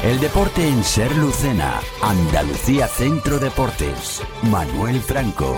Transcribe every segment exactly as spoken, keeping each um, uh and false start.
El deporte en Ser Lucena, Andalucía Centro Deportes, Manuel Franco.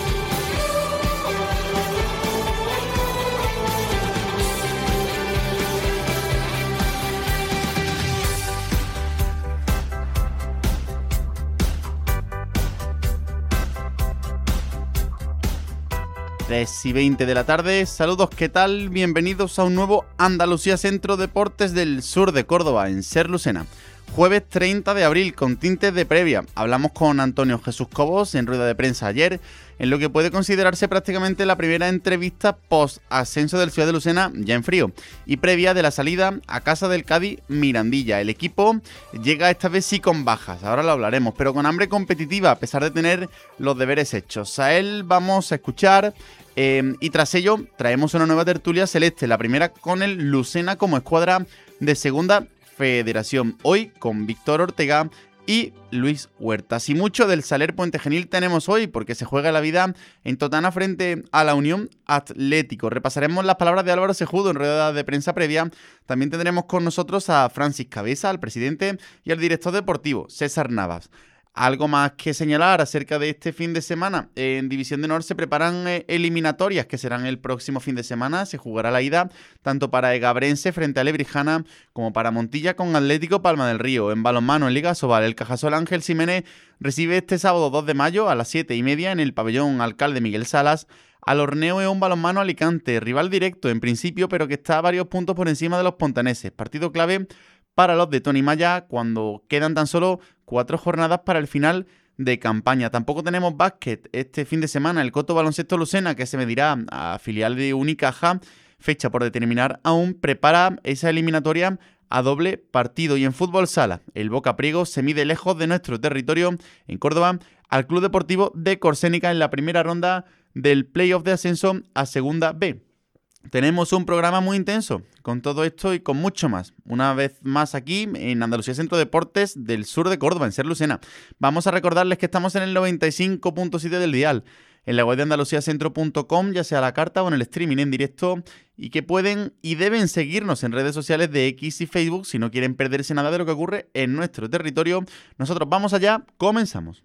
tres y veinte de la tarde, saludos, ¿qué tal? Bienvenidos a un nuevo Andalucía Centro Deportes del sur de Córdoba, en Ser Lucena. Jueves treinta de abril, con tintes de previa. Hablamos con Antonio Jesús Cobos en rueda de prensa ayer, en lo que puede considerarse prácticamente la primera entrevista post-ascenso del Ciudad de Lucena ya en frío, y previa de la salida a casa del Cádiz Mirandilla. El equipo llega esta vez sí con bajas, ahora lo hablaremos, pero con hambre competitiva, a pesar de tener los deberes hechos. A él vamos a escuchar... Eh, y tras ello traemos una nueva tertulia celeste, la primera con el Lucena como escuadra de segunda federación, hoy con Víctor Ortega y Luis Huertas. Y mucho del Saler Puente Genil tenemos hoy, porque se juega la vida en Totana frente a la Unión Atlético. Repasaremos las palabras de Álvaro Sejudo en rueda de prensa previa. También tendremos con nosotros a Francis Cabeza, al presidente, y al director deportivo, César Navas. Algo más que señalar acerca de este fin de semana. En División de Honor se preparan eh, eliminatorias que serán el próximo fin de semana. Se jugará la ida tanto para Egabrense frente a Lebrijana como para Montilla con Atlético Palma del Río. En balonmano en Liga Sobal, el Cajasol Ángel Ximénez recibe este sábado dos de mayo a las siete y media en el pabellón Alcalde Miguel Salas al Horneo Eón Balonmano Alicante, rival directo en principio, pero que está a varios puntos por encima de los pontaneses. Partido clave para los de Tony Maya cuando quedan tan solo cuatro jornadas para el final de campaña. Tampoco tenemos básquet este fin de semana. El Coto Baloncesto Lucena, que se medirá a filial de Unicaja, fecha por determinar aún, prepara esa eliminatoria a doble partido. Y en fútbol sala, el Boca Priego se mide lejos de nuestro territorio en Córdoba al Club Deportivo de Corsénica en la primera ronda del playoff de ascenso a Segunda B. Tenemos un programa muy intenso con todo esto y con mucho más. Una vez más aquí en Andalucía Centro Deportes del sur de Córdoba, en Ser Lucena. Vamos a recordarles que estamos en el noventa y cinco punto siete del dial, en la web de andalucía centro punto com, ya sea a la carta o en el streaming en directo, y que pueden y deben seguirnos en redes sociales de X y Facebook si no quieren perderse nada de lo que ocurre en nuestro territorio. Nosotros vamos allá, comenzamos.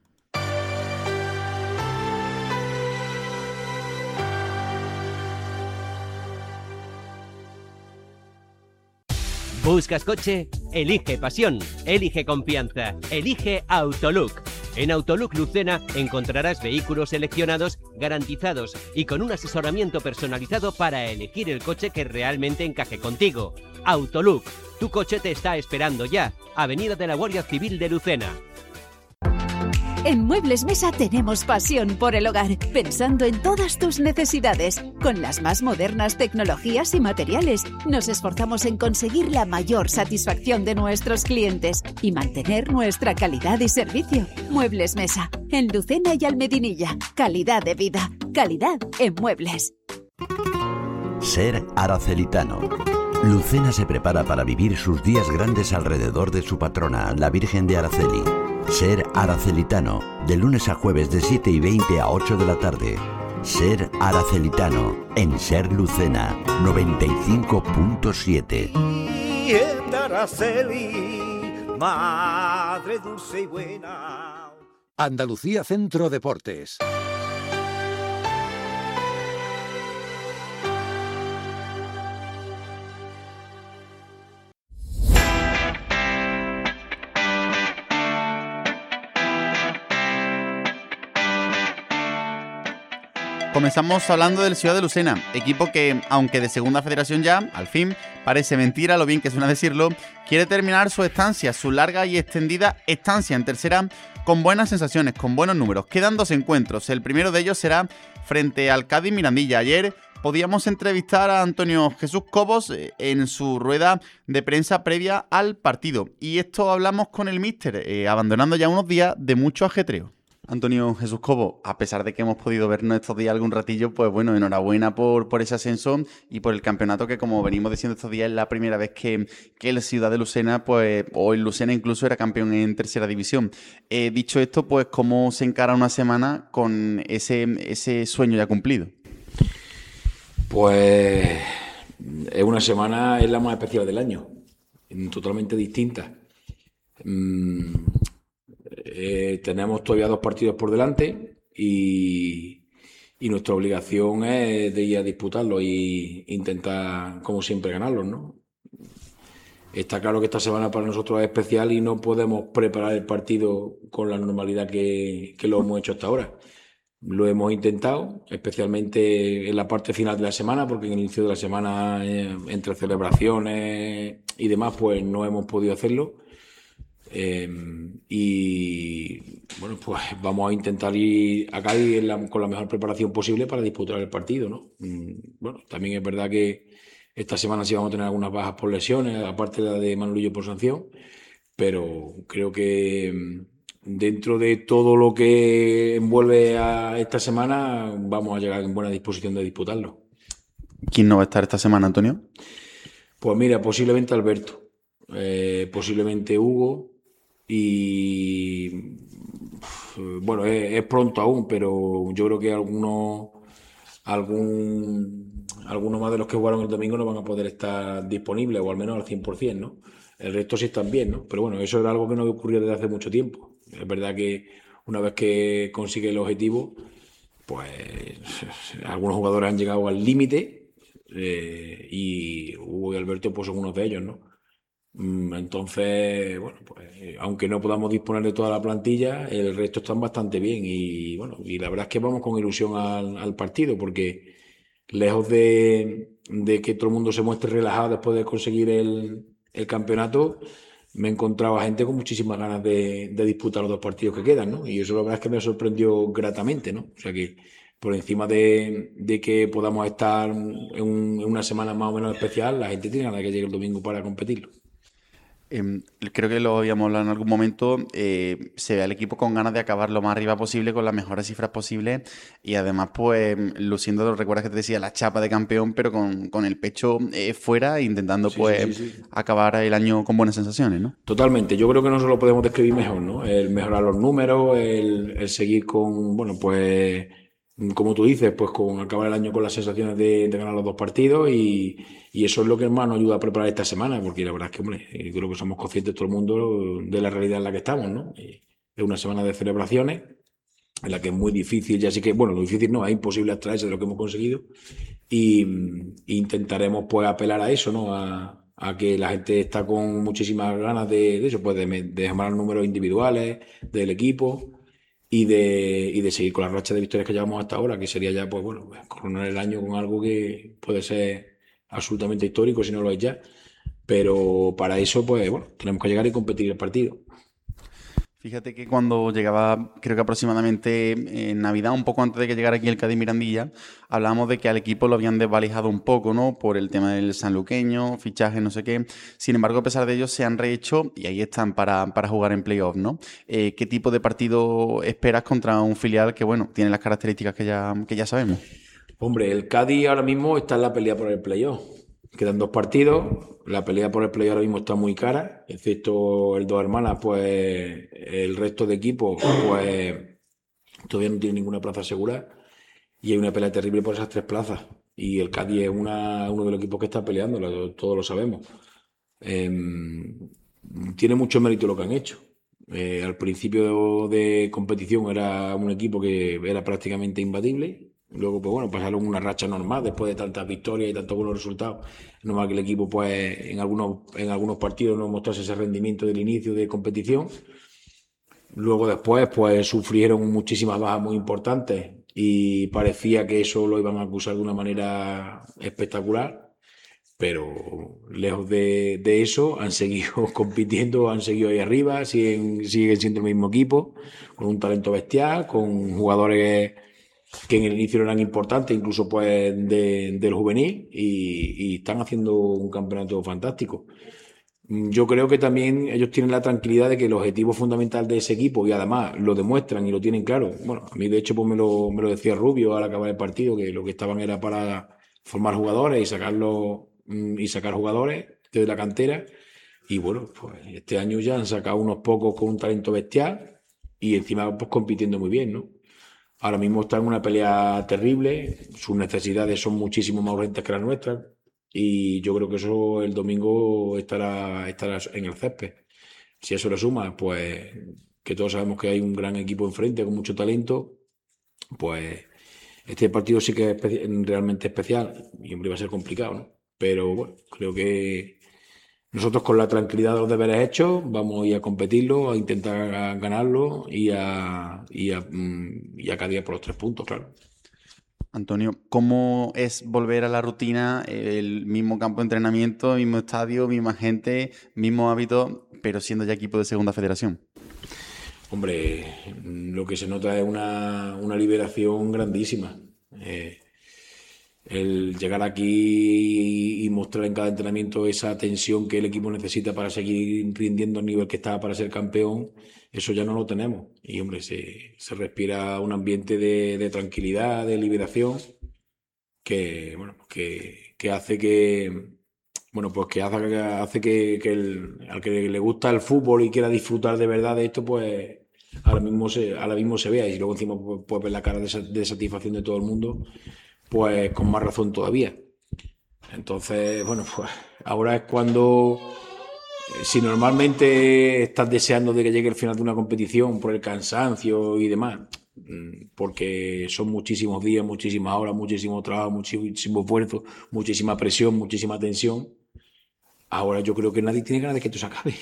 ¿Buscas coche? Elige pasión, elige confianza, elige Autolook. En Autolook Lucena encontrarás vehículos seleccionados, garantizados y con un asesoramiento personalizado para elegir el coche que realmente encaje contigo. Autolook, tu coche te está esperando ya. Avenida de la Guardia Civil de Lucena. En Muebles Mesa tenemos pasión por el hogar, pensando en todas tus necesidades. Con las más modernas tecnologías y materiales, nos esforzamos en conseguir la mayor satisfacción de nuestros clientes y mantener nuestra calidad y servicio. Muebles Mesa, en Lucena y Almedinilla. Calidad de vida, calidad en muebles. Ser Aracelitano. Lucena se prepara para vivir sus días grandes alrededor de su patrona, la Virgen de Araceli. Ser Aracelitano, de lunes a jueves de siete y veinte a ocho de la tarde. Ser Aracelitano, en Ser Lucena, noventa y cinco punto siete. Araceli, madre dulce y buena. Andalucía Centro Deportes. Comenzamos hablando del Ciudad de Lucena, equipo que, aunque de segunda federación ya, al fin, parece mentira lo bien que suena decirlo, quiere terminar su estancia, su larga y extendida estancia en tercera, con buenas sensaciones, con buenos números. Quedan dos encuentros, el primero de ellos será frente al Cádiz Mirandilla. Ayer podíamos entrevistar a Antonio Jesús Cobos en su rueda de prensa previa al partido. Y esto hablamos con el míster, eh, abandonando ya unos días de mucho ajetreo. Antonio Jesús Cobos, a pesar de que hemos podido vernos estos días algún ratillo, pues bueno, enhorabuena por, por ese ascenso y por el campeonato que, como venimos diciendo estos días, es la primera vez que, que el Ciudad de Lucena, pues, o el Lucena incluso era campeón en tercera división. Eh, dicho esto, pues, ¿cómo se encara una semana con ese, ese sueño ya cumplido? Pues es una semana, es la más especial del año, totalmente distinta. mmm, eh, tenemos todavía dos partidos por delante y, y nuestra obligación es de ir a disputarlos e intentar, como siempre, ganarlos, ¿no? Está claro que esta semana para nosotros es especial y no podemos preparar el partido con la normalidad que, que lo hemos hecho hasta ahora. Lo hemos intentado, especialmente en la parte final de la semana, porque en el inicio de la semana, eh, entre celebraciones y demás, pues no hemos podido hacerlo. Eh, y bueno, pues vamos a intentar ir a Cádiz la, con la mejor preparación posible para disputar el partido, ¿no? Bueno, también es verdad que esta semana sí vamos a tener algunas bajas por lesiones, aparte de la de Manolillo por sanción, pero creo que dentro de todo lo que envuelve a esta semana vamos a llegar en buena disposición de disputarlo. ¿Quién no va a estar esta semana, Antonio? Pues mira, posiblemente Alberto, eh, posiblemente Hugo y bueno, es, es pronto aún, pero yo creo que algunos algún algunos más de los que jugaron el domingo no van a poder estar disponibles, o al menos al cien por ciento, ¿no? El resto sí están bien, ¿no? Pero bueno, eso era algo que no ocurría desde hace mucho tiempo. Es verdad que una vez que consigue el objetivo, pues algunos jugadores han llegado al límite eh, y Hugo y Alberto pues son unos de ellos, ¿no? Entonces, bueno, pues aunque no podamos disponer de toda la plantilla, el resto están bastante bien y bueno, y la verdad es que vamos con ilusión al, al partido, porque lejos de, de que todo el mundo se muestre relajado después de conseguir el, el campeonato, me he encontrado a gente con muchísimas ganas de, de disputar los dos partidos que quedan, ¿no? Y eso la verdad es que me sorprendió gratamente, ¿no? O sea que por encima de, de que podamos estar en, un, en una semana más o menos especial, la gente tiene ganas de que llegue el domingo para competirlo. Eh, creo que lo habíamos hablado en algún momento, eh, se ve al equipo con ganas de acabar lo más arriba posible, con las mejores cifras posibles y además pues luciendo, recuerdas que te decía, la chapa de campeón, pero con, con el pecho eh, fuera, intentando Sí, pues sí, sí, sí. acabar el año con buenas sensaciones, ¿no? Totalmente, yo creo que no se lo podemos describir mejor, ¿no? El mejorar los números, el, el seguir con, bueno, pues como tú dices, pues con acabar el año con las sensaciones de, de ganar los dos partidos y, y eso es lo que más nos ayuda a preparar esta semana, porque la verdad es que, hombre, yo creo que somos conscientes todo el mundo de la realidad en la que estamos, ¿no? Y es una semana de celebraciones en la que es muy difícil, ya sí que, bueno, lo difícil no, es imposible abstraerse de lo que hemos conseguido y, y intentaremos pues apelar a eso, ¿no? A, a que la gente está con muchísimas ganas de, de eso, pues de, de mejorar números individuales del equipo y de, y de seguir con la racha de victorias que llevamos hasta ahora, que sería ya, pues bueno, pues, coronar el año con algo que puede ser absolutamente histórico, si no lo es ya. Pero para eso, pues bueno, tenemos que llegar y competir el partido. Fíjate que cuando llegaba, creo que aproximadamente en Navidad, un poco antes de que llegara aquí el Cádiz Mirandilla, hablábamos de que al equipo lo habían desvalijado un poco, ¿no? Por el tema del sanluqueño, fichaje, no sé qué. Sin embargo, a pesar de ello, se han rehecho y ahí están para, para jugar en playoff, ¿no? Eh, ¿Qué tipo de partido esperas contra un filial que, bueno, tiene las características que ya, que ya sabemos? Hombre, el Cádiz ahora mismo está en la pelea por el playoff. Quedan dos partidos, la pelea por el playoff ahora mismo está muy cara, excepto el Dos Hermanas, pues el resto de equipos pues todavía no tiene ninguna plaza segura y hay una pelea terrible por esas tres plazas. Y el Cádiz es una, uno de los equipos que está peleando, lo, todos lo sabemos. Eh, tiene mucho mérito lo que han hecho. Eh, al principio de competición era un equipo que era prácticamente imbatible. Luego, pues bueno, pasaron una racha normal después de tantas victorias y tantos buenos resultados. Es normal que el equipo, pues, en algunos, en algunos partidos no mostrase ese rendimiento del inicio de competición. Luego después, pues, sufrieron muchísimas bajas muy importantes y parecía que eso lo iban a acusar de una manera espectacular. Pero lejos de, de eso, han seguido compitiendo, han seguido ahí arriba, siguen, siguen siendo el mismo equipo, con un talento bestial, con jugadores que en el inicio no eran importantes, incluso pues de, del juvenil, y, y están haciendo un campeonato fantástico. Yo creo que también ellos tienen la tranquilidad de que el objetivo fundamental de ese equipo, y además lo demuestran y lo tienen claro, bueno, a mí de hecho pues me lo, me lo decía Rubio al acabar el partido, que lo que estaban era para formar jugadores y sacarlos y sacar jugadores desde la cantera, y bueno, pues este año ya han sacado unos pocos con un talento bestial y encima pues compitiendo muy bien, ¿no? Ahora mismo está en una pelea terrible, sus necesidades son muchísimo más urgentes que las nuestras y yo creo que eso el domingo estará, estará en el césped. si eso le suma, pues que todos sabemos que hay un gran equipo enfrente con mucho talento, pues este partido sí que es espe- realmente especial y hombre va a ser complicado, ¿no? Pero bueno, creo que nosotros con la tranquilidad de los deberes hechos vamos a ir a competirlo, a intentar ganarlo y a, y a, mm, y a cada día por los tres puntos, claro. Antonio, ¿cómo es volver a la rutina, el mismo campo de entrenamiento, mismo estadio, misma gente, mismo hábito, pero siendo ya equipo de segunda federación? Hombre, lo que se nota es una, una liberación grandísima. Eh, el llegar aquí y, y mostrar en cada entrenamiento esa tensión que el equipo necesita para seguir rindiendo al nivel que está para ser campeón, eso ya no lo tenemos. Y hombre, se, se respira un ambiente de, de tranquilidad, de liberación, que, bueno, que, que hace que, bueno, pues que hace, hace que, que el, al que le gusta el fútbol y quiera disfrutar de verdad de esto, pues ahora mismo se, ahora mismo se vea. Y luego encima pues, pues ver la cara de, de satisfacción de todo el mundo, pues con más razón todavía. Entonces, bueno, pues ahora es cuando, eh, si normalmente estás deseando de que llegue el final de una competición por el cansancio y demás, mm, porque son muchísimos días, muchísimas horas, muchísimo trabajo, muchísimo esfuerzo, muchísima presión, muchísima tensión, ahora yo creo que nadie tiene ganas de que esto se acabe.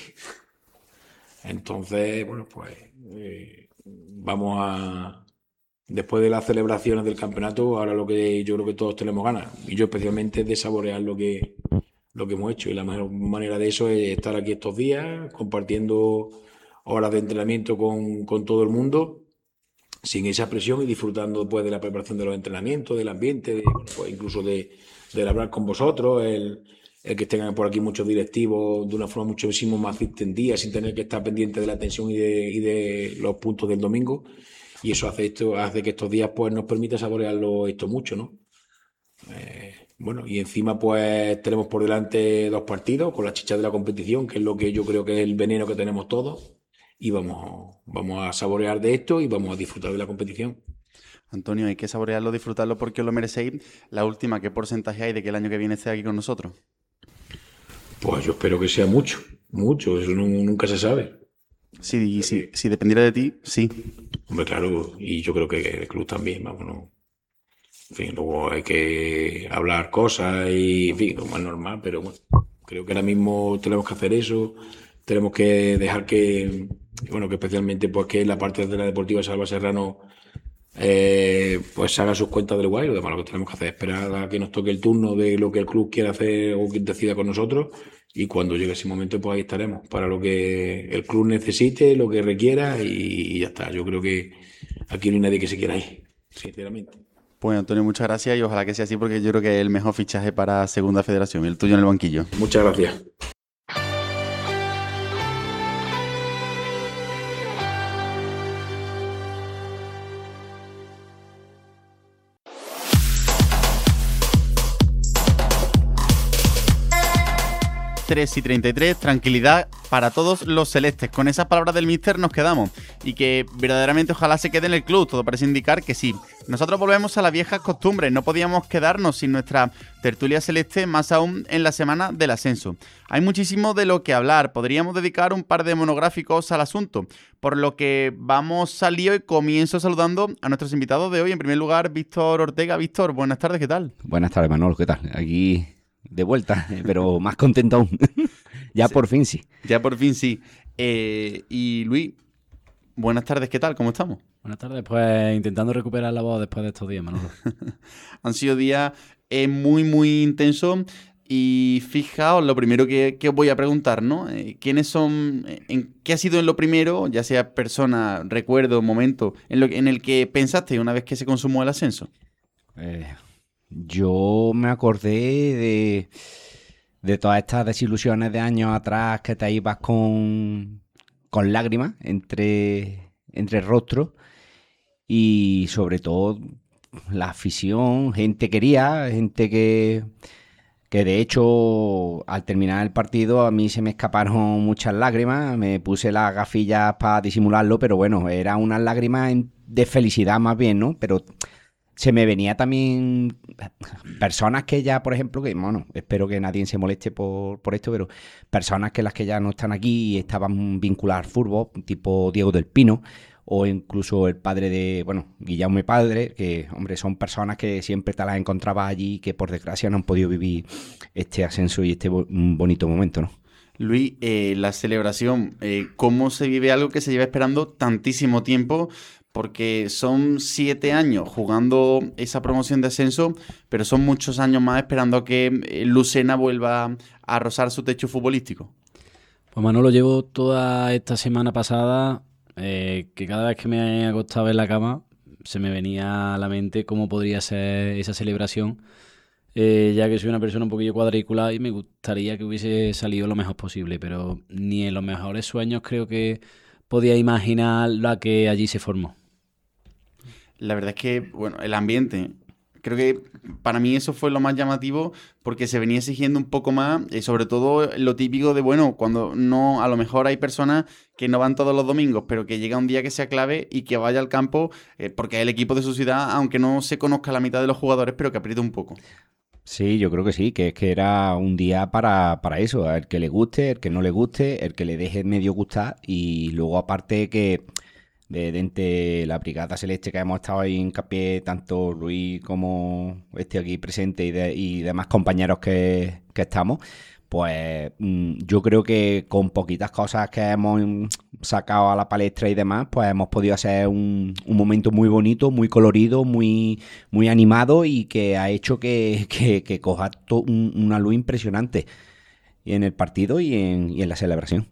Entonces, bueno, pues eh, vamos a... Después de las celebraciones del campeonato, ahora lo que yo creo que todos tenemos ganas, y yo especialmente, es de saborear lo que, lo que hemos hecho. Y la mejor manera de eso es estar aquí estos días, compartiendo horas de entrenamiento con, con todo el mundo, sin esa presión y disfrutando pues, de la preparación de los entrenamientos, del ambiente, de, bueno, pues, incluso de, de hablar con vosotros, el, el que estén por aquí muchos directivos de una forma muchísimo más distendida, sin tener que estar pendiente de la tensión y de, y de los puntos del domingo. Y eso hace esto hace que estos días pues nos permita saborearlo esto mucho, ¿no? Eh, bueno, y encima pues tenemos por delante dos partidos con la chicha de la competición, que es lo que yo creo que es el veneno que tenemos todos, y vamos, vamos a saborear de esto y vamos a disfrutar de la competición. Antonio, hay que saborearlo, disfrutarlo porque os lo merecéis. La última, ¿qué porcentaje hay de que el año que viene esté aquí con nosotros? Pues yo espero que sea mucho, mucho, eso no, nunca se sabe. Si, si, si dependiera de ti, sí. Hombre, claro, y yo creo que el club también, vámonos. En fin, luego hay que hablar cosas y, en fin, como es normal, pero bueno, creo que ahora mismo tenemos que hacer eso, tenemos que dejar que, bueno, que especialmente pues que la parte de la Deportiva Salva Serrano eh, pues haga sus cuentas del guay. Lo demás lo que tenemos que hacer es esperar a que nos toque el turno de lo que el club quiera hacer o que decida con nosotros, y cuando llegue ese momento pues ahí estaremos para lo que el club necesite, lo que requiera, y, y ya está. Yo creo que aquí no hay nadie que se quiera ir, sinceramente. Pues Antonio, muchas gracias y ojalá que sea así porque yo creo que es el mejor fichaje para Segunda Federación y el tuyo en el banquillo. Muchas gracias. tres y treinta y tres, tranquilidad para todos los celestes. Con esas palabras del míster nos quedamos y que verdaderamente ojalá se quede en el club. Todo parece indicar que sí. Nosotros volvemos a las viejas costumbres. No podíamos quedarnos sin nuestra tertulia celeste, más aún en la semana del ascenso. Hay muchísimo de lo que hablar. Podríamos dedicar un par de monográficos al asunto, por lo que vamos al lío y comienzo saludando a nuestros invitados de hoy. En primer lugar, Víctor Ortega. Víctor, buenas tardes, ¿qué tal? Buenas tardes, Manolo, ¿qué tal? Aquí de vuelta, pero más contento aún. Ya sí. Por fin sí. Ya por fin sí. Eh, y Luis, buenas tardes, ¿qué tal? ¿Cómo estamos? Buenas tardes, pues intentando recuperar la voz después de estos días, Manolo. Han sido días eh, muy, muy intensos. Y fijaos, lo primero que, que os voy a preguntar, ¿no? Eh, ¿Quiénes son, en qué ha sido en lo primero, ya sea persona, recuerdo, momento, en, lo, en el que pensaste una vez que se consumó el ascenso? Eh... Yo me acordé de, de todas estas desilusiones de años atrás que te ibas con, con lágrimas entre, entre rostros y sobre todo la afición, gente quería, gente que, que de hecho al terminar el partido a mí se me escaparon muchas lágrimas, me puse las gafillas para disimularlo, pero bueno, eran unas lágrimas de felicidad más bien, ¿no? Pero se me venía también personas que ya, por ejemplo, que bueno, espero que nadie se moleste por, por esto, pero personas que las que ya no están aquí y estaban vinculadas al fútbol, tipo Diego del Pino, o incluso el padre de, bueno, Guillermo Padre, que, hombre, son personas que siempre te las encontrabas allí y que por desgracia no han podido vivir este ascenso y este bo- bonito momento, ¿no? Luis, eh, la celebración, eh, ¿cómo se vive algo que se lleva esperando tantísimo tiempo? Porque son siete años jugando esa promoción de ascenso, pero son muchos años más esperando a que eh, Lucena vuelva a rozar su techo futbolístico. Pues Manolo, llevo toda esta semana pasada eh, que cada vez que me acostaba en la cama se me venía a la mente cómo podría ser esa celebración, eh, ya que soy una persona un poquillo cuadriculada y me gustaría que hubiese salido lo mejor posible, pero ni en los mejores sueños creo que podía imaginar la que allí se formó. La verdad es que, bueno, el ambiente, creo que para mí eso fue lo más llamativo porque se venía exigiendo un poco más, y sobre todo lo típico de, bueno, cuando no, a lo mejor hay personas que no van todos los domingos, pero que llega un día que sea clave y que vaya al campo eh, porque es el equipo de su ciudad, aunque no se conozca la mitad de los jugadores, pero que apriete un poco. Sí, yo creo que sí, que es que era un día para, para eso, el que le guste, el que no le guste, el que le deje medio gustar y luego aparte que de, de entre la Brigada Celeste que hemos estado ahí en hincapié, tanto Luis como este aquí presente y, de, y demás compañeros que, que estamos, pues mm, yo creo que con poquitas cosas que hemos mm, sacado a la palestra y demás, pues hemos podido hacer un, un momento muy bonito, muy colorido, muy, muy animado y que ha hecho que, que, que coja to- un- una luz impresionante y en el partido y en, y en la celebración.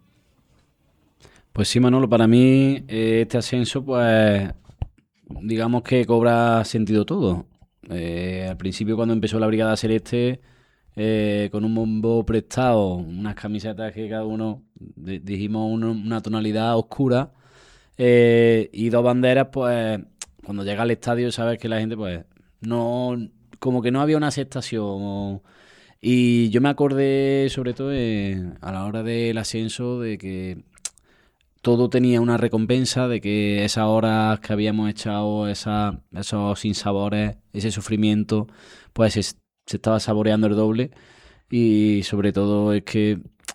Pues sí, Manolo, para mí eh, este ascenso, pues digamos que cobra sentido todo. Eh, al principio cuando empezó la Brigada Celeste, eh, con un bombo prestado, unas camisetas que cada uno di- dijimos uno- una tonalidad oscura eh, y dos banderas, pues cuando llega al estadio sabes que la gente pues no, como que no había una aceptación. Y yo me acordé sobre todo eh, a la hora del ascenso de que todo tenía una recompensa, de que esas horas que habíamos echado, esa, esos sinsabores, ese sufrimiento, pues se, se estaba saboreando el doble. Y sobre todo es que,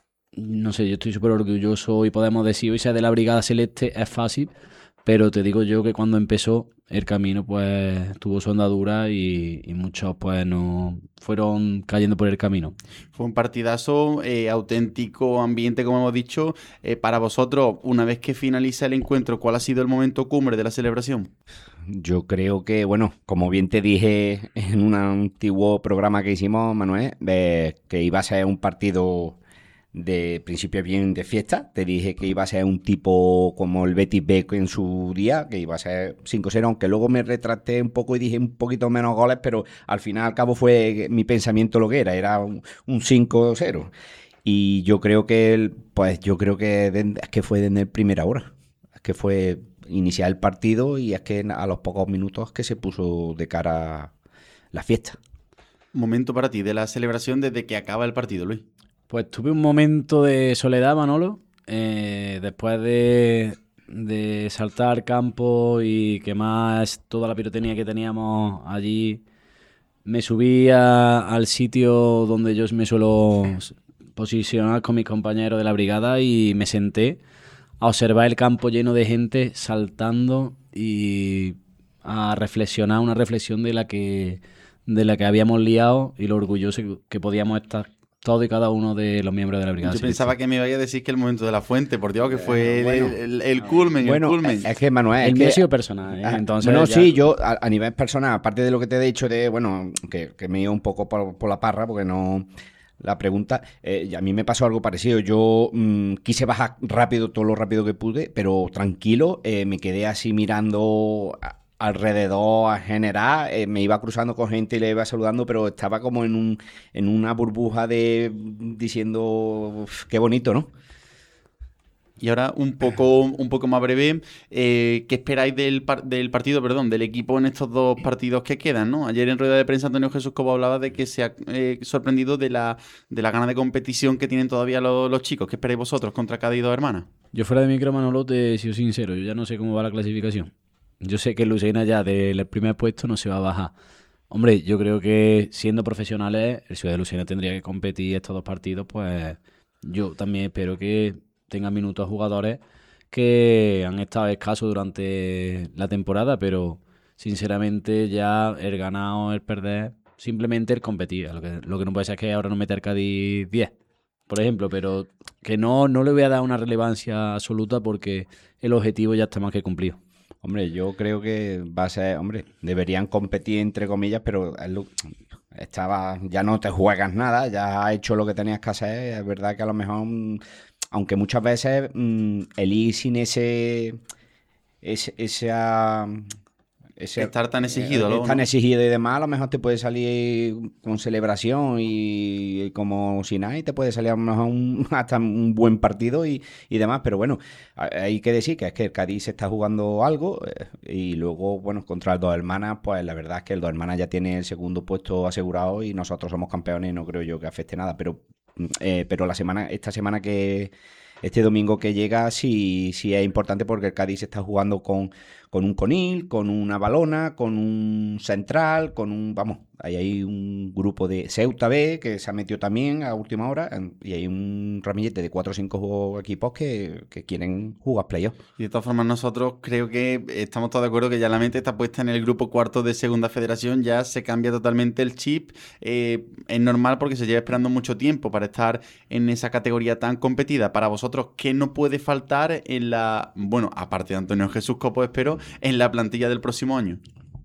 no sé, yo estoy súper orgulloso y podemos decir, hoy sea de la Brigada Celeste, es fácil, pero te digo yo que cuando empezó el camino pues tuvo su andadura y, y muchos pues no fueron cayendo por el camino. Fue un partidazo, eh, auténtico ambiente, como hemos dicho. Eh, para vosotros, una vez que finaliza el encuentro, ¿cuál ha sido el momento cumbre de la celebración? Yo creo que, bueno, como bien te dije en un antiguo programa que hicimos, Manuel, de que iba a ser un partido de principio bien de fiesta. Te dije que iba a ser un tipo como el Betis B en su día, que iba a ser cinco cero, aunque luego me retracté un poco y dije un poquito menos goles, pero al final al cabo fue mi pensamiento lo que era, era un, un cinco cero. Y yo creo que, el, pues yo creo que de, es que fue desde primera hora, es que fue iniciar el partido y es que a los pocos minutos que se puso de cara la fiesta. Momento para ti de la celebración desde que acaba el partido, Luis. Pues tuve un momento de soledad, Manolo, eh, después de, de saltar al campo y quemar toda la pirotecnia que teníamos allí. Me subí a, al sitio donde yo me suelo posicionar con mis compañeros de la brigada y me senté a observar el campo lleno de gente saltando y a reflexionar, una reflexión de la que, de la que habíamos liado y lo orgulloso que podíamos estar todos y cada uno de los miembros de la brigada. Yo pensaba que me iba a decir que el momento de la fuente, por Dios, que fue Eh, bueno. el, el, el culmen, Bueno, el culmen. es que Manuel, El es mío que ha sido personal, ¿eh? Ah, Entonces bueno, ya- sí, yo a, a nivel personal, aparte de lo que te he dicho de, bueno, que, que me iba un poco por, por la parra, porque no la pregunta, eh, y a mí me pasó algo parecido. Yo mm, quise bajar rápido, todo lo rápido que pude, pero tranquilo, eh, me quedé así mirando a- alrededor a general, eh, me iba cruzando con gente y le iba saludando, pero estaba como en un en una burbuja de diciendo, "Uf, qué bonito, ¿no?" Y ahora un poco, un poco más breve, eh, ¿qué esperáis del, par- del partido, perdón, del equipo en estos dos partidos que quedan, ¿no? Ayer en rueda de prensa Antonio Jesús Cobo hablaba de que se ha eh, sorprendido de la, de la gana de competición que tienen todavía los, los chicos. ¿Qué esperáis vosotros contra Cádiz y Dos Hermanas? Yo fuera de micro, Manolo, te he sido sincero, yo ya no sé cómo va la clasificación. yo sé que Lucena ya del primer puesto no se va a bajar. Hombre, yo creo que siendo profesionales, el Ciudad de Lucena tendría que competir estos dos partidos, pues yo también espero que tengan minutos jugadores que han estado escasos durante la temporada, pero sinceramente ya el ganar o el perder, simplemente el competir. Lo que, lo que no puede ser es que ahora no meter Cádiz diez, por ejemplo, pero que no, no le voy a dar una relevancia absoluta porque el objetivo ya está más que cumplido. Hombre, yo creo que va a ser, hombre, deberían competir entre comillas, pero es lo, estaba, ya no te juegas nada, ya has hecho lo que tenías que hacer. Es verdad que a lo mejor, aunque muchas veces mm, el ir sin ese, ese esa... Ese, estar tan exigido, eh, ¿no? tan exigido y demás, a lo mejor te puede salir con celebración y, y como si nada, y te puede salir a lo mejor un, hasta un buen partido y, y demás, pero bueno, hay que decir que es que el Cádiz se está jugando algo eh, y luego, bueno, contra el Dos Hermanas, pues la verdad es que el Dos Hermanas ya tiene el segundo puesto asegurado y nosotros somos campeones y no creo yo que afecte nada, pero, eh, pero la semana, esta semana que este domingo que llega sí, sí es importante porque el Cádiz se está jugando con, con un Conil, con una Balona, con un Central, con un, vamos, ahí hay un grupo de Ceuta B que se ha metido también a última hora y hay un ramillete de cuatro o cinco equipos que, que quieren jugar playoff. Y de todas formas nosotros creo que estamos todos de acuerdo que ya la mente está puesta en el grupo cuarto de Segunda Federación, ya se cambia totalmente el chip, eh, es normal porque se lleva esperando mucho tiempo para estar en esa categoría tan competida. Para vosotros, ¿qué no puede faltar en la, bueno, aparte de Antonio Jesús Copo, espero, en la plantilla del próximo año?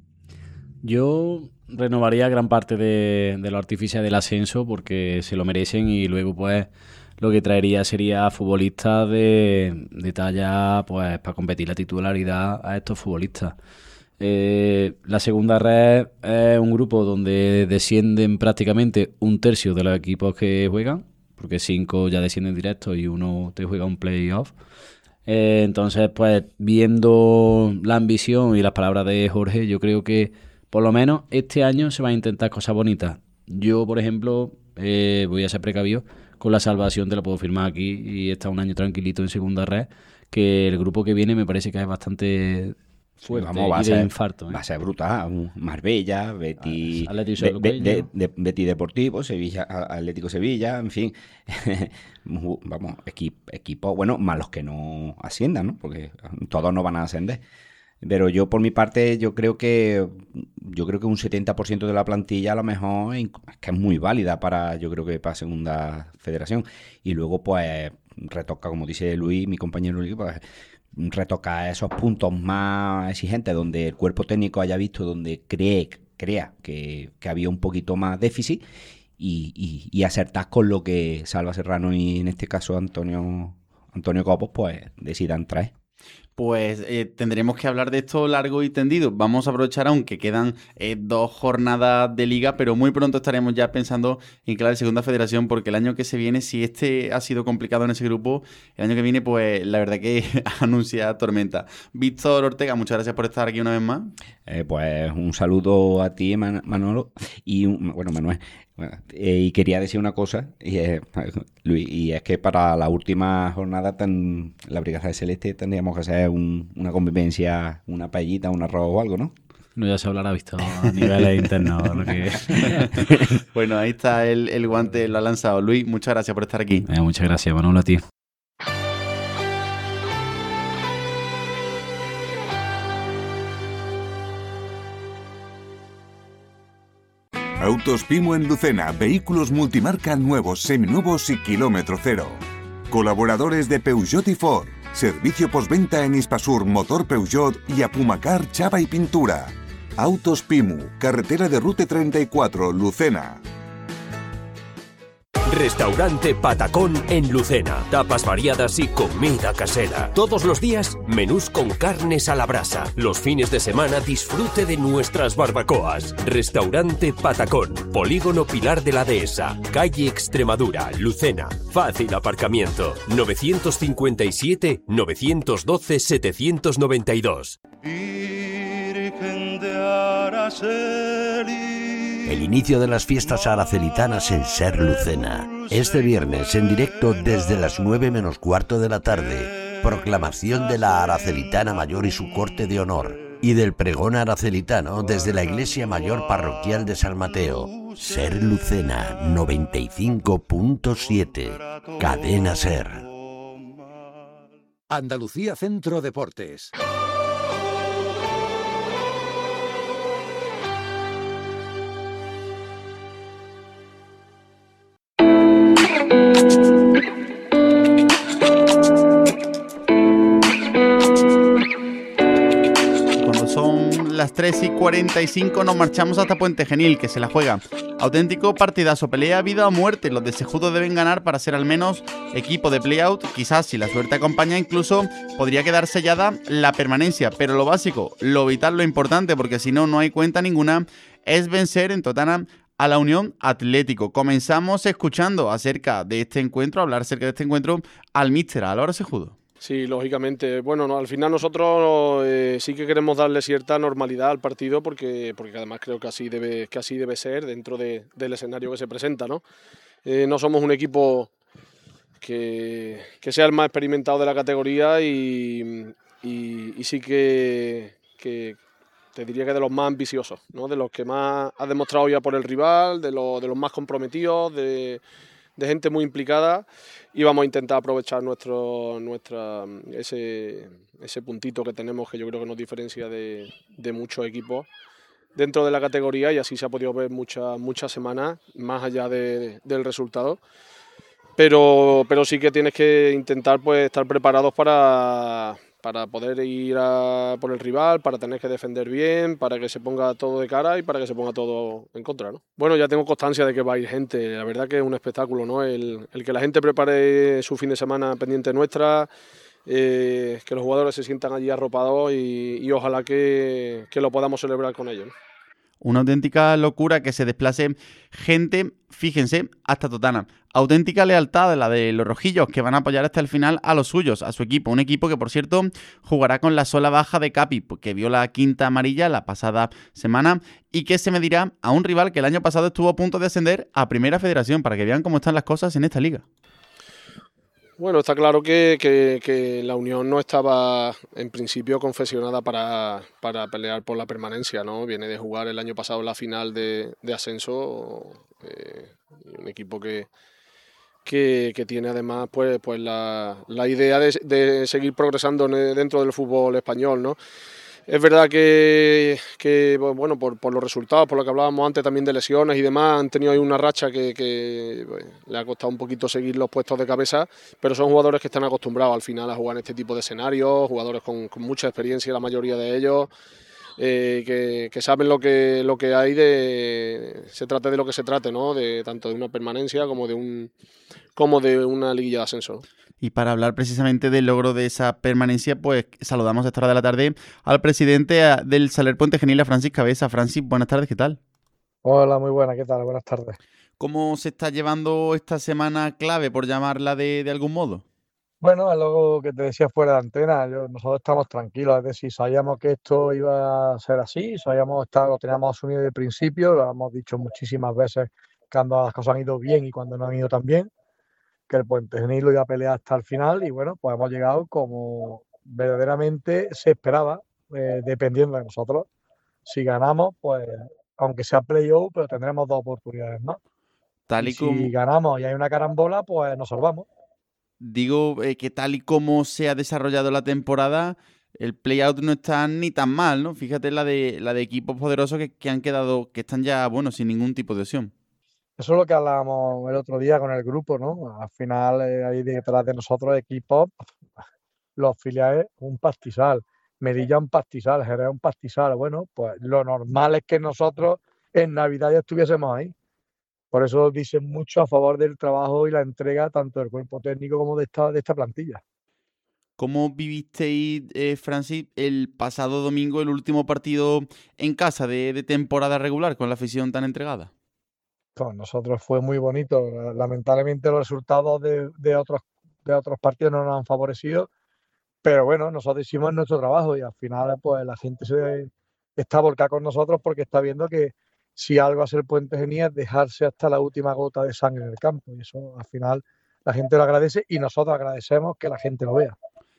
Yo renovaría gran parte de, de los artífices del ascenso porque se lo merecen y luego pues lo que traería sería futbolistas de, de talla pues para competir la titularidad a estos futbolistas. Eh, la segunda red es un grupo donde descienden prácticamente un tercio de los equipos que juegan, porque cinco ya descienden directo y uno te juega un playoff. Eh, entonces pues viendo la ambición y las palabras de Jorge, yo creo que por lo menos este año se van a intentar cosas bonitas. Yo, por ejemplo, eh, voy a ser precavido con la salvación, te lo puedo firmar aquí, y está un año tranquilito en segunda red, que el grupo que viene me parece que es bastante fuerte, sí, vamos, va y a de ser, infarto. ¿eh? Va a ser brutal. Marbella, Betis, Atlético Be, Be, de, de, Betis Deportivo, Sevilla, Atlético Sevilla, en fin. Vamos, equipo, equipo, bueno, más los que no asciendan, ¿no? Porque todos no van a ascender. Pero yo, por mi parte, yo creo que yo creo que un setenta por ciento de la plantilla a lo mejor es que es muy válida para, yo creo que para Segunda Federación. Y luego, pues, retoca, como dice Luis, mi compañero Luis, pues, retoca esos puntos más exigentes donde el cuerpo técnico haya visto, donde cree, crea que, que había un poquito más déficit y, y, y acertar con lo que Salva Serrano y, en este caso, Antonio, Antonio Copos, pues, decidan traer. Pues eh, tendremos que hablar de esto largo y tendido. Vamos a aprovechar, aunque quedan eh, dos jornadas de liga, pero muy pronto estaremos ya pensando en clave Segunda Federación, porque el año que se viene, si este ha sido complicado en ese grupo, el año que viene, pues la verdad que anuncia tormenta. Víctor Ortega, muchas gracias por estar aquí una vez más. Eh, pues un saludo a ti, Man- Manolo, y un, bueno, Manuel. Eh, y quería decir una cosa, y es, Luis, y es que para la última jornada tan, la Brigada de Celeste tendríamos que hacer un, una convivencia, una paellita, un arroz o algo, ¿no? No, ya se hablará visto a niveles internos. Lo que... Bueno, ahí está el, el guante, lo ha lanzado. Luis, muchas gracias por estar aquí. Eh, muchas gracias, Manolo, a ti. Autos Pimo en Lucena, vehículos multimarca nuevos, seminuevos y kilómetro cero. Colaboradores de Peugeot y Ford. Servicio postventa en Hispasur, Motor Peugeot y Apumacar, Chava y Pintura. Autos Pimu, carretera de Rute treinta y cuatro, Lucena. Restaurante Patacón en Lucena. Tapas variadas y comida casera. Todos los días, menús con carnes a la brasa. Los fines de semana, disfrute de nuestras barbacoas. Restaurante Patacón. Polígono Pilar de la Dehesa. Calle Extremadura, Lucena. Fácil aparcamiento. novecientos cincuenta y siete, novecientos doce, setecientos noventa y dos. Virgen de Araceli. El inicio de las fiestas aracelitanas en Ser Lucena. Este viernes, en directo desde las nueve menos cuarto de la tarde. Proclamación de la Aracelitana Mayor y su corte de honor. y del pregón aracelitano desde la Iglesia Mayor Parroquial de San Mateo. Ser Lucena noventa y cinco punto siete. Cadena Ser. Andalucía Centro Deportes. Las tres y cuarenta y cinco nos marchamos hasta Puente Genil, que se la juega. Auténtico partidazo, pelea vida o muerte. Los de Sejudo deben ganar para ser al menos equipo de playout. Quizás, si la suerte acompaña, incluso podría quedar sellada la permanencia. Pero lo básico, lo vital, lo importante, porque si no, no hay cuenta ninguna, es vencer en Totana a la Unión Atlético. Comenzamos escuchando acerca de este encuentro, hablar acerca de este encuentro al míster, a Álvaro Sejudo. Sí, lógicamente. Bueno, no, al final nosotros eh, sí que queremos darle cierta normalidad al partido porque, porque además creo que así debe, que así debe ser dentro de, del escenario que se presenta, ¿no? Eh, no somos un equipo que, que sea el más experimentado de la categoría y, y, y sí que, que te diría que de los más ambiciosos, ¿no? De los que más ha demostrado ya por el rival, de, lo, de los más comprometidos, de, de gente muy implicada. Y vamos a intentar aprovechar nuestro, nuestra, ese, ese puntito que tenemos, que yo creo que nos diferencia de, de muchos equipos dentro de la categoría, y así se ha podido ver muchas muchas semanas, más allá de, del resultado. Pero, pero sí que tienes que intentar pues estar preparados para, para poder ir a por el rival, para tener que defender bien, para que se ponga todo de cara y para que se ponga todo en contra, ¿no? Bueno, ya tengo constancia de que va a ir gente, la verdad que es un espectáculo, ¿no? El, el que la gente prepare su fin de semana pendiente nuestra, eh, que los jugadores se sientan allí arropados y, y ojalá que, que lo podamos celebrar con ellos, ¿no? Una auténtica locura que se desplace gente, fíjense, hasta Totana. Auténtica lealtad la de los rojillos, que van a apoyar hasta el final a los suyos, a su equipo. Un equipo que, por cierto, jugará con la sola baja de Capi, que vio la quinta amarilla la pasada semana y que se medirá a un rival que el año pasado estuvo a punto de ascender a Primera Federación, para que vean cómo están las cosas en esta liga. Bueno, está claro que, que, que la Unión no estaba en principio confeccionada para, para pelear por la permanencia, ¿no? Viene de jugar el año pasado la final de, de ascenso, eh, un equipo que, que, que tiene además pues, pues la, la idea de, de seguir progresando dentro del fútbol español, ¿no? Es verdad que, que bueno, por, por los resultados, por lo que hablábamos antes también de lesiones y demás, han tenido ahí una racha que, que pues, le ha costado un poquito seguir los puestos de cabeza, pero son jugadores que están acostumbrados al final a jugar en este tipo de escenarios, jugadores con, con mucha experiencia, la mayoría de ellos, eh, que, que saben lo que, lo que hay, de se trate de lo que se trate, ¿no? De, tanto de una permanencia como de, un, como de una liguilla de ascenso, ¿no? Y para hablar precisamente del logro de esa permanencia, pues saludamos a esta hora de la tarde al presidente del Saler Puente Genil, a Francis Cabeza. Francis, buenas tardes, ¿qué tal? Hola, muy buena, ¿qué tal? Buenas tardes. ¿Cómo se está llevando esta semana clave, por llamarla de, de algún modo? Bueno, es lo que te decía fuera de antena, yo, nosotros estamos tranquilos, es decir, sabíamos que esto iba a ser así, sabíamos, lo teníamos asumido desde el principio, lo hemos dicho muchísimas veces cuando las cosas han ido bien y cuando no han ido tan bien, que el Puente Genil lo iba a pelear hasta el final y bueno, pues hemos llegado como verdaderamente se esperaba, eh, dependiendo de nosotros. Si ganamos, pues aunque sea playoff, pero tendremos dos oportunidades, ¿no? Tal y, y si como... ganamos y hay una carambola, pues nos salvamos. Digo eh, que tal y como se ha desarrollado la temporada, el play-out no está ni tan mal, ¿no? Fíjate la de la de equipos poderosos que, que han quedado, que están ya, bueno, sin ningún tipo de opción. Eso es lo que hablábamos el otro día con el grupo, ¿no? Al final eh, hay detrás de nosotros equipos, los filiales, un pastizal, Melilla un pastizal, Jerez un pastizal. Bueno, pues lo normal es que nosotros en Navidad ya estuviésemos ahí. Por eso dicen mucho a favor del trabajo y la entrega tanto del cuerpo técnico como de esta, de esta plantilla. ¿Cómo vivisteis, eh, Francis, el pasado domingo, el último partido en casa de, de temporada regular con la afición tan entregada? Con nosotros fue muy bonito. Lamentablemente los resultados de, de, otros, de otros partidos no nos han favorecido, pero bueno, nosotros hicimos nuestro trabajo y al final pues la gente se está volcada con nosotros porque está viendo que si algo hace el Puente Genil es dejarse hasta la última gota de sangre en el campo y eso al final la gente lo agradece y nosotros agradecemos que la gente lo vea.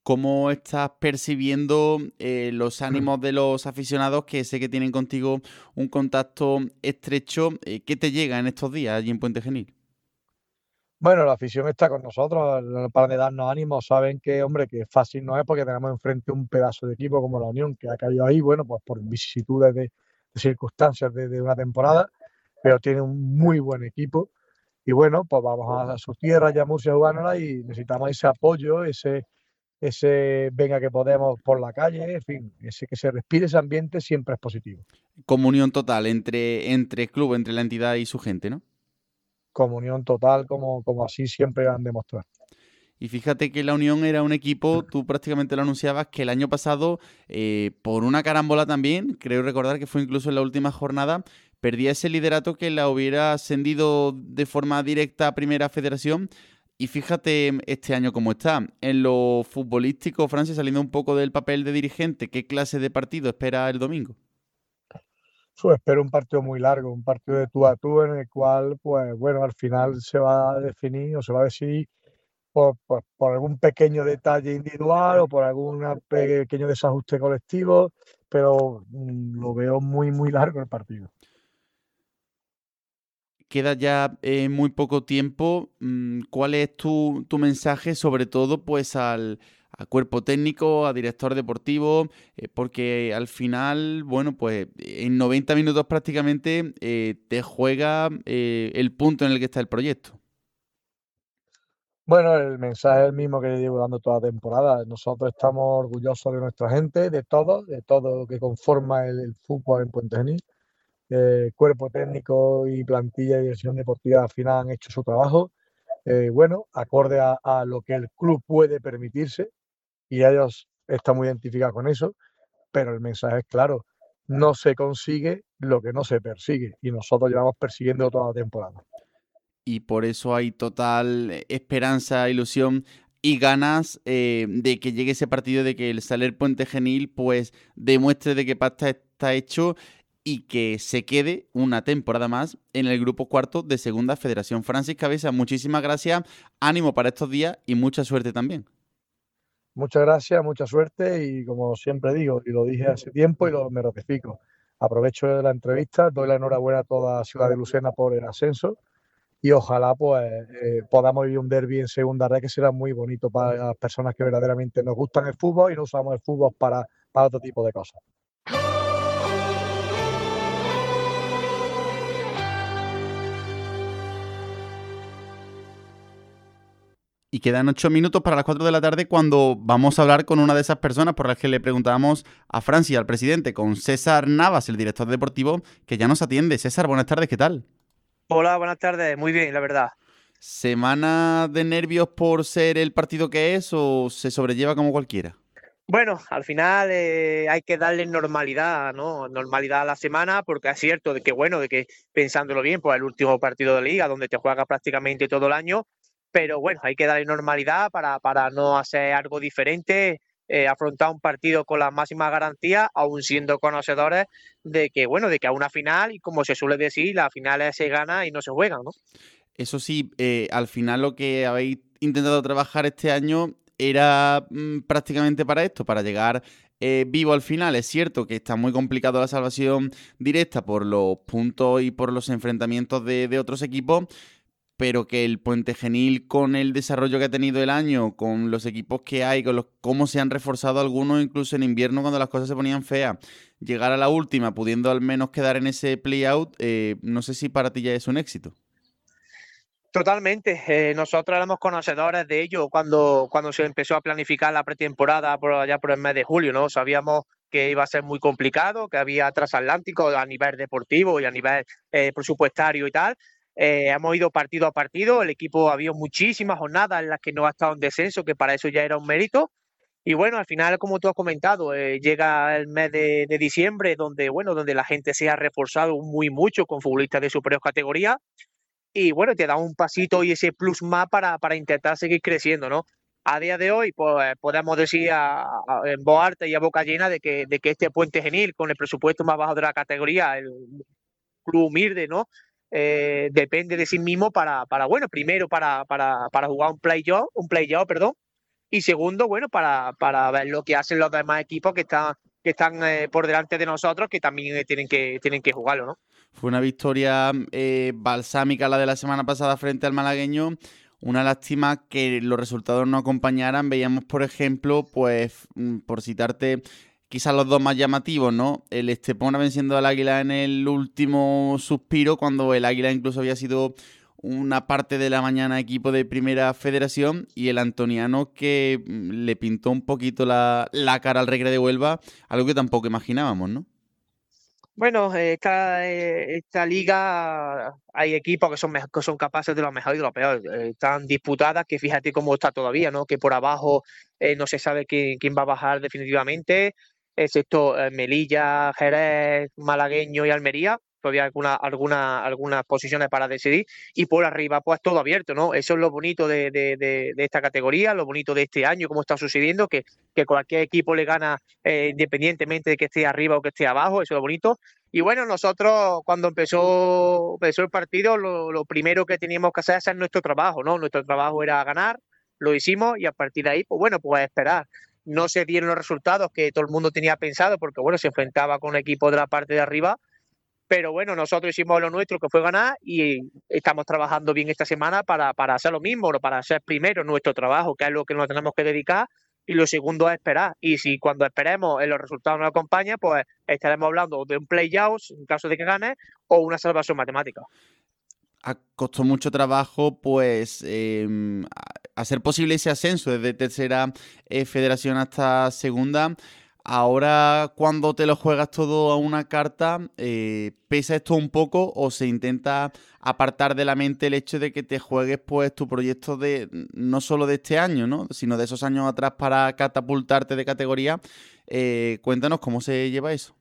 ¿Cómo estás percibiendo eh, los ánimos de los aficionados que sé que tienen contigo un contacto estrecho? Eh, ¿Qué te llega en estos días allí en Puente Genil? Bueno, la afición está con nosotros para darnos ánimos. Saben que, hombre, que fácil no es porque tenemos enfrente un pedazo de equipo como la Unión, que ha caído ahí, bueno, pues por vicisitudes de, de circunstancias de, de una temporada, pero tiene un muy buen equipo. Y bueno, pues vamos a su tierra, ya Murcia, a jugárnosla y necesitamos ese apoyo, ese, ese venga que podemos por la calle, en fin, ese que se respire ese ambiente siempre es positivo. Comunión total entre, entre el club, entre la entidad y su gente, ¿no? Comunión total, como, como así siempre han demostrado. Y fíjate que la Unión era un equipo, tú prácticamente lo anunciabas, que el año pasado, eh, por una carambola también, creo recordar que fue incluso en la última jornada, perdía ese liderato que la hubiera ascendido de forma directa a Primera Federación. Y fíjate este año cómo está. En lo futbolístico, Francis, saliendo un poco del papel de dirigente, ¿qué clase de partido espera el domingo? Pues espero un partido muy largo, un partido de tú a tú en el cual, pues bueno, al final se va a definir o se va a decidir por, por, por algún pequeño detalle individual o por algún pequeño desajuste colectivo, pero mmm, lo veo muy, muy largo el partido. Queda ya eh, muy poco tiempo. ¿Cuál es tu, tu mensaje, sobre todo, pues al, al cuerpo técnico, a director deportivo? Eh, porque al final, bueno, pues en noventa minutos prácticamente eh, te juega eh, el punto en el que está el proyecto. Bueno, el mensaje es el mismo que llevo dando toda la temporada. Nosotros estamos orgullosos de nuestra gente, de todo, de todo lo que conforma el, el fútbol en Puente Genil. Eh, cuerpo técnico y plantilla y dirección deportiva al final han hecho su trabajo, eh, bueno, acorde a, a lo que el club puede permitirse y ellos están muy identificados con eso, pero el mensaje es claro, no se consigue lo que no se persigue y nosotros llevamos persiguiendo toda la temporada. Y por eso hay total esperanza, ilusión y ganas eh, de que llegue ese partido, de que el Saler Puente Genil pues demuestre de que pasta está hecho y que se quede una temporada más en el grupo cuarto de Segunda Federación. Francis Cabeza, muchísimas gracias, ánimo para estos días y mucha suerte también. Muchas gracias, mucha suerte y como siempre digo, y lo dije hace tiempo y lo, me ratifico, aprovecho la entrevista, doy la enhorabuena a toda Ciudad de Lucena por el ascenso y ojalá pues eh, podamos vivir un derbi en segunda red que será muy bonito para las personas que verdaderamente nos gustan el fútbol y no usamos el fútbol para, para otro tipo de cosas. Y quedan ocho minutos para las cuatro de la tarde cuando vamos a hablar con una de esas personas por las que le preguntábamos a Francis, al presidente, con César Navas, el director deportivo, que ya nos atiende. César, buenas tardes, ¿qué tal? Hola, buenas tardes. Muy bien, la verdad. ¿Semana de nervios por ser el partido que es o se sobrelleva como cualquiera? Bueno, al final eh, hay que darle normalidad, ¿no? Normalidad a la semana, porque es cierto de que, bueno, de que pensándolo bien, pues el último partido de liga donde te juegas prácticamente todo el año, pero bueno, hay que darle normalidad para, para no hacer algo diferente, eh, afrontar un partido con las máximas garantías, aún siendo conocedores de que, bueno, de que a una final, y como se suele decir, las finales se gana y no se juegan, ¿no? Eso sí, eh, al final lo que habéis intentado trabajar este año era mmm, prácticamente para esto, para llegar eh, vivo al final. Es cierto que está muy complicado la salvación directa por los puntos y por los enfrentamientos de, de otros equipos, pero que el Puente Genil, con el desarrollo que ha tenido el año, con los equipos que hay, con los cómo se han reforzado algunos incluso en invierno cuando las cosas se ponían feas, llegar a la última pudiendo al menos quedar en ese play-out, eh, no sé si para ti ya es un éxito. Totalmente. Eh, nosotros éramos conocedores de ello cuando, cuando se empezó a planificar la pretemporada por allá por el mes de julio, ¿no? Sabíamos que iba a ser muy complicado, que había transatlántico a nivel deportivo y a nivel eh, presupuestario y tal. Eh, hemos ido partido a partido, el equipo había muchísimas jornadas en las que no ha estado en descenso, que para eso ya era un mérito. Y bueno, al final, como tú has comentado, eh, llega el mes de, de diciembre, donde, bueno, donde la gente se ha reforzado muy mucho con futbolistas de superior categoría. Y bueno, te da un pasito y ese plus más para, para intentar seguir creciendo, ¿no? A día de hoy, pues podemos decir a, a, en voz alta y a boca llena de que, de que este Puente Genil, con el presupuesto más bajo de la categoría, el club humilde, ¿no? Eh, depende de sí mismo para, para bueno, primero para, para, para jugar un play-off, un play-off, perdón, y segundo, bueno, para, para ver lo que hacen los demás equipos que están, que están eh, por delante de nosotros, que también eh, tienen que tienen que jugarlo, ¿no? Fue una victoria eh, balsámica la de la semana pasada frente al malagueño. Una lástima que los resultados no acompañaran. Veíamos, por ejemplo, pues por citarte quizás los dos más llamativos, ¿no? El Estepona venciendo al Águila en el último suspiro, cuando el Águila incluso había sido una parte de la mañana equipo de Primera Federación, y el Antoniano que le pintó un poquito la, la cara al Regre de Huelva, algo que tampoco imaginábamos, ¿no? Bueno, esta, esta liga hay equipos que son, que son capaces de lo mejor y de lo peor. Están disputadas, que fíjate cómo está todavía, ¿no? Que por abajo eh, no se sabe quién, quién va a bajar definitivamente, excepto eh, Melilla, Jerez, Malagueño y Almería. Todavía hay alguna, alguna, algunas posiciones para decidir, y por arriba pues todo abierto, ¿no? Eso es lo bonito de, de, de, de esta categoría, lo bonito de este año, como está sucediendo, que, que cualquier equipo le gana eh, independientemente de que esté arriba o que esté abajo, eso es lo bonito. Y bueno, nosotros cuando empezó, empezó el partido, lo, lo primero que teníamos que hacer es hacer nuestro trabajo, ¿no? Nuestro trabajo era ganar, lo hicimos, y a partir de ahí, pues bueno, pues esperar. No se dieron los resultados que todo el mundo tenía pensado, porque bueno, se enfrentaba con un equipo de la parte de arriba. Pero bueno, nosotros hicimos lo nuestro, que fue ganar, y estamos trabajando bien esta semana para, para hacer lo mismo, para hacer primero nuestro trabajo, que es lo que nos tenemos que dedicar, y lo segundo es esperar. Y si cuando esperemos eh, los resultados nos acompañan, pues estaremos hablando de un play-out, en caso de que gane, o una salvación matemática. Costó mucho trabajo pues eh, hacer posible ese ascenso desde tercera eh, federación hasta segunda. Ahora, cuando te lo juegas todo a una carta, eh, ¿pesa esto un poco o se intenta apartar de la mente el hecho de que te juegues pues tu proyecto de no solo de este año, ¿no?, sino de esos años atrás para catapultarte de categoría? Eh, cuéntanos cómo se lleva eso.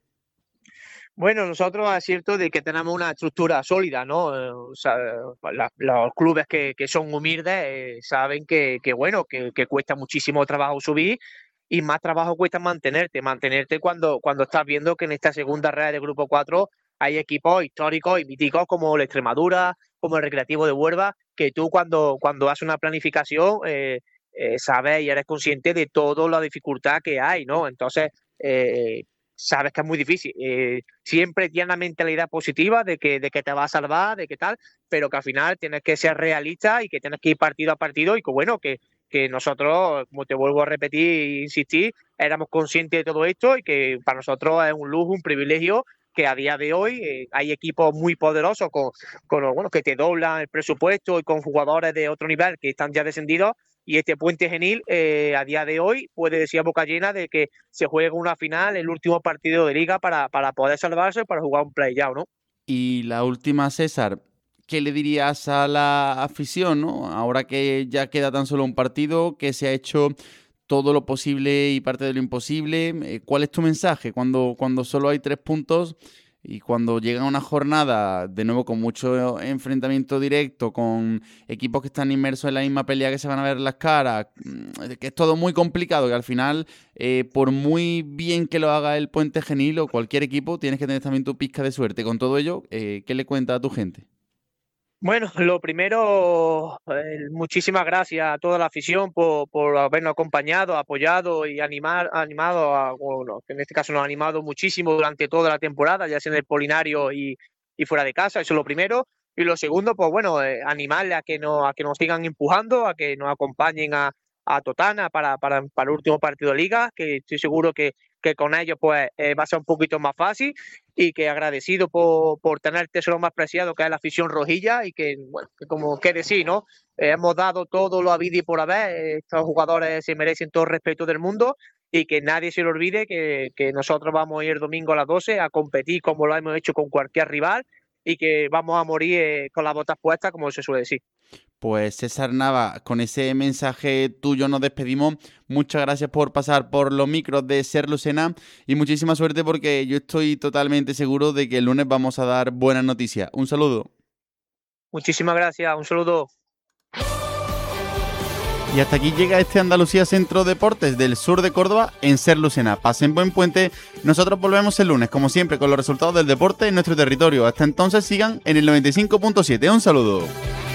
Bueno, nosotros es cierto de que tenemos una estructura sólida, ¿no? Eh, o sea, la, los clubes que, que son humildes eh, saben que, que bueno, que, que cuesta muchísimo trabajo subir, y más trabajo cuesta mantenerte, mantenerte cuando, cuando estás viendo que en esta segunda red de Grupo cuatro hay equipos históricos y míticos como la Extremadura, como el Recreativo de Huelva, que tú cuando, cuando haces una planificación eh, eh, sabes y eres consciente de toda la dificultad que hay, ¿no? Entonces, eh, sabes que es muy difícil. Eh, siempre tienes la mentalidad positiva de que, de que te va a salvar, de que tal, pero que al final tienes que ser realista y que tienes que ir partido a partido, y que bueno, que que nosotros, como te vuelvo a repetir e insistir, éramos conscientes de todo esto, y que para nosotros es un lujo, un privilegio, que a día de hoy eh, hay equipos muy poderosos con, con bueno, que te doblan el presupuesto, y con jugadores de otro nivel que están ya descendidos, y este Puente Genil eh, a día de hoy puede decir a boca llena de que se juega una final, el último partido de liga para, para poder salvarse, para jugar un play-out, ¿no? Y la última, César, ¿qué le dirías a la afición, ¿no? Ahora que ya queda tan solo un partido, que se ha hecho todo lo posible y parte de lo imposible? ¿Cuál es tu mensaje cuando, cuando solo hay tres puntos y cuando llega una jornada, de nuevo con mucho enfrentamiento directo, con equipos que están inmersos en la misma pelea, que se van a ver las caras, que es todo muy complicado, que al final, eh, por muy bien que lo haga el Puente Genil o cualquier equipo, tienes que tener también tu pizca de suerte? Con todo ello, eh, ¿qué le cuentas a tu gente? Bueno, lo primero, eh, muchísimas gracias a toda la afición por, por habernos acompañado, apoyado y animar, animado, a, bueno, en este caso nos ha animado muchísimo durante toda la temporada, ya sea en el Polinario y, y fuera de casa, eso es lo primero. Y lo segundo, pues bueno, eh, animarle a que, nos, a que nos sigan empujando, a que nos acompañen a, a Totana para, para, para el último partido de liga, que estoy seguro que, que con ellos pues eh, va a ser un poquito más fácil, y que agradecido por, por tener el tesoro más preciado, que es la afición rojilla, y que, bueno, que como que decir, ¿no? Eh, hemos dado todo lo habido y por haber, eh, estos jugadores se merecen todo el respeto del mundo, y que nadie se le olvide que, que nosotros vamos a ir el domingo a las doce a competir como lo hemos hecho con cualquier rival, y que vamos a morir eh, con las botas puestas, como se suele decir. Pues César Nava, con ese mensaje tuyo nos despedimos. Muchas gracias por pasar por los micros de Ser Lucena, y muchísima suerte, porque yo estoy totalmente seguro de que el lunes vamos a dar buenas noticias. Un saludo. Muchísimas gracias, un saludo. Y hasta aquí llega este Andalucía Centro Deportes del sur de Córdoba en Ser Lucena. Pasen buen puente. Nosotros volvemos el lunes, como siempre, con los resultados del deporte en nuestro territorio. Hasta entonces sigan en el noventa y cinco punto siete. Un saludo.